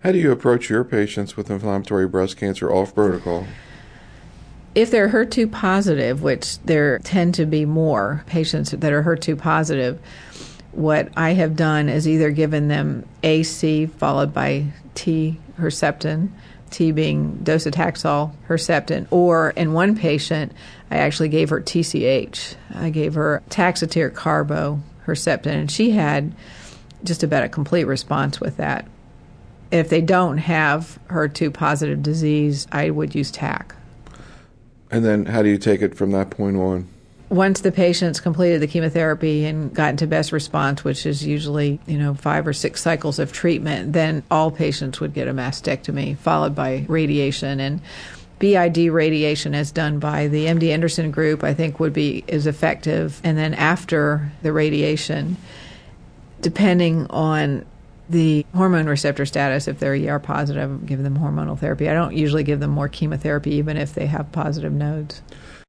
How do you approach your patients with inflammatory breast cancer off protocol? If they're HER2 positive, which there tend to be more patients that are HER2 positive, what I have done is either given them AC followed by T Herceptin, T being docetaxel, Herceptin, or in one patient, I actually gave her TCH. I gave her Taxotere Carbo Herceptin, and she had just about a complete response with that. If they don't have HER2 positive disease, I would use TAC. And then how do you take it from that point on? Once the patient's completed the chemotherapy and gotten to best response, which is usually, 5 or 6 cycles of treatment, then all patients would get a mastectomy followed by radiation. And BID radiation, as done by the MD Anderson group, I think would be as effective. And then after the radiation, depending on the hormone receptor status, if they're ER positive, give them hormonal therapy. I don't usually give them more chemotherapy even if they have positive nodes.